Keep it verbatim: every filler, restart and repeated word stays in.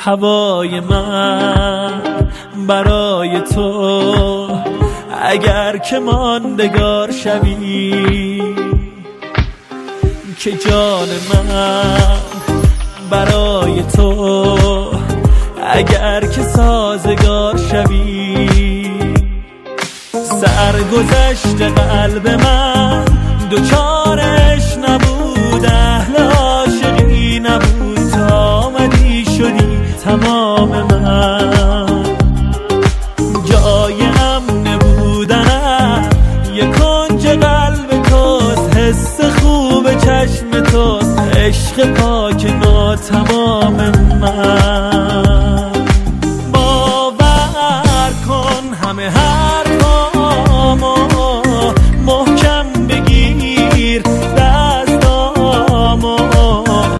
هوای من برای تو، اگر که ماندگار شوی که جان من برای تو، اگر که سازگار شوی. سرگذشت قلب من دوچارش نبود، اهل عاشقی نبود، تا آمدی شدی تمام من. جای امن بودنم یه کنج قلب توست، حس خوب چشم توست، عشق پاک ناتمام من.